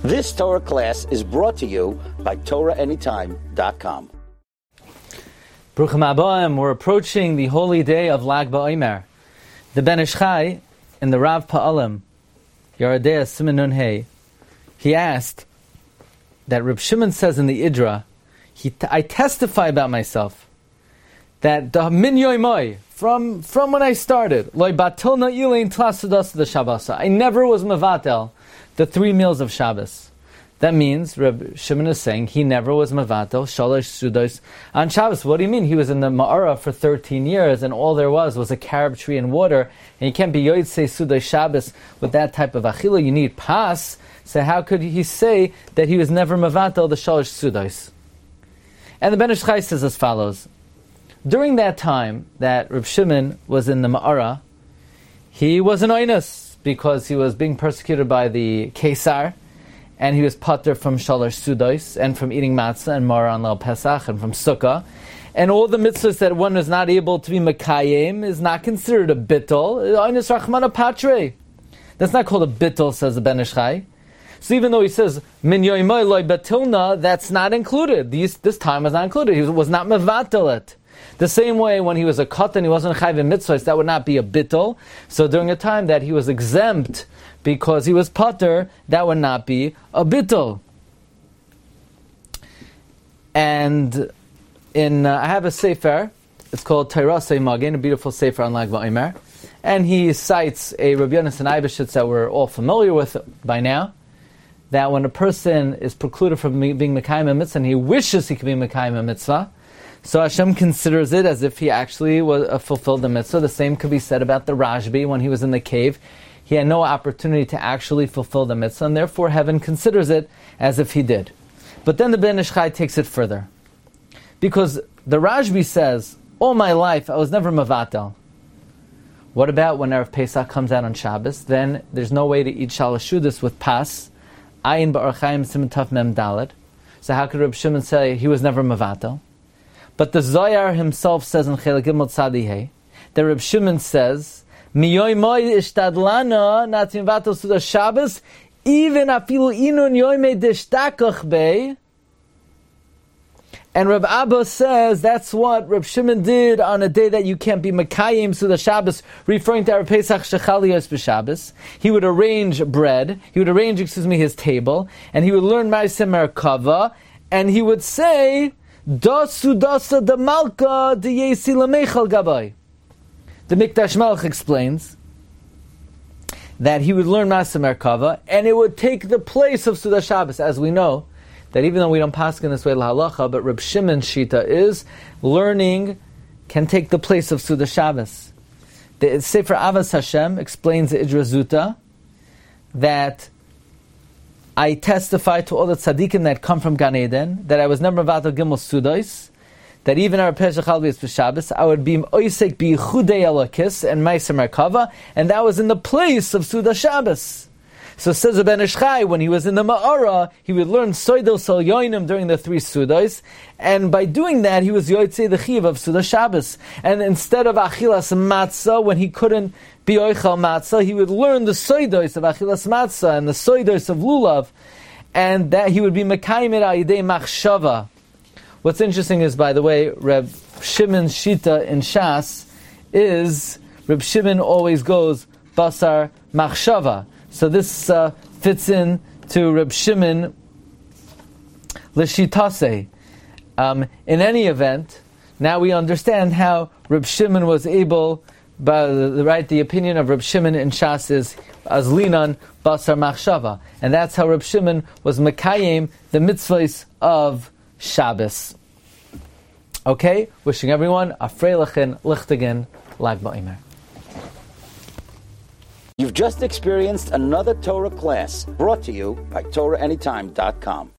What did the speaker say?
This Torah class is brought to you by TorahAnytime.com. Bruchim Abayim, we're approaching the holy day of Lag BaOmer. The Ben Ish Chai, in the Rav Pa'alim, Yeridea Siman Nun Hey, he asked that Reb Shimon says in the Idra, I testify about myself that the min yoimoi, from when I started, loy batilna ilain tlasadas the Shabbos, I never was mevatel the 3 meals of Shabbos. That means Reb Shimon is saying he never was mevatel shalosh sudos on Shabbos. What do you mean? He was in the Ma'ara for 13 years, and all there was a carob tree and water, and you can't be yotzei sudos Shabbos with that type of achila. You need pas. So how could he say that he was never mevatel the shalosh sudos? And the Ben Ish Chai says as follows: during that time that Reb Shimon was in the Ma'ara, he was an oinus because he was being persecuted by the Kesar, and he was pater from shalosh sudos, and from eating matzah and mara on Leil Pesach, and from sukkah, and all the mitzvahs that one is not able to be mekayim is not considered a bittul. Oinus rachmana patre. That's not called a bittul, says the Ben Ish Chai. So even though he says min yoimai loy batilna, that's not included. This time was not included. He was not mevatel it. The same way when he was a katan, he wasn't chayv in mitzvahs, that would not be a bittul. So during a time that he was exempt because he was pater, that would not be a bittul. And I have a sefer, it's called Tairasei Magin, a beautiful sefer on Lag BaOmer, and he cites a Rabbi Yonasan Eibeshitz that we're all familiar with by now, that when a person is precluded from being mekayim a mitzvah and he wishes he could be mekayim a mitzvah, so Hashem considers it as if he actually fulfilled the mitzvah. The same could be said about the Rashbi when he was in the cave. He had no opportunity to actually fulfill the mitzvah, and therefore heaven considers it as if he did. But then the Ben Ish Chai takes it further. Because the Rashbi says, all my life I was never mevatel. What about when Erev Pesach comes out on Shabbos? Then there's no way to eat shalosh sudos with pas. Ayin ba'or chaim siman taf mem daled. So how could Reb Shimon say he was never mevatel? But the Zohar himself says in Chelek Gimel Tzadi Hey that Reb Shimon says, "Miyoymoi ishtadlana natzim vatel suda Shabbos, even afilu inun yoymei dishtakach bei." And Reb Abba says that's what Reb Shimon did on a day that you can't be mekayim suda Shabbos, referring to Erev Pesach shechaliyos b'Shabbos. He would arrange bread, his table, and he would learn Ma'aseh Merkava, and he would say, Dasu dasa de malka de yesi lamechal gabay. The Mikdash Melech explains that he would learn Ma'aseh Merkava, and it would take the place of Suda Shabbos. As we know, that even though we don't paskin this way lahalacha, but Reb Shimon's shita is learning can take the place of Suda Shabbos. The Sefer Avos Hashem explains the Idra Zuta that I testify to all the tzaddikim that come from Gan Eden that I was never vatal gimel sudos, that even our Pesach Halvis b'Shabbos I would be oisek b'yichudei elokis and Ma'aseh Merkava, and that was in the place of Suda Shabbos. So says the Ben Ish Chai, when he was in the Ma'ara, he would learn Soido Sol Yoinim during the 3 Sudos, and by doing that, he was Yotzei the Chiv of Suda Shabbos. And instead of Achilas Matzah, when he couldn't be Oichal Matzah, he would learn the Soidos of Achilas Matzah and the Soidos of Lulav, and that he would be Mekayim it Ayidei Machshava. What's interesting is, by the way, Reb Shimon's Shita in Shas is, Reb Shimon always goes Basar Machshava. So this fits in to Reb Shimon L'shitase. In any event, now we understand how Reb Shimon was able, the opinion of Reb Shimon in Shas is as linan basar machshava, and that's how Reb Shimon was mekayim the mitzvahs of Shabbos. Okay, wishing everyone a freilichen lichtigen Lag BaOmer. You've just experienced another Torah class brought to you by TorahAnytime.com.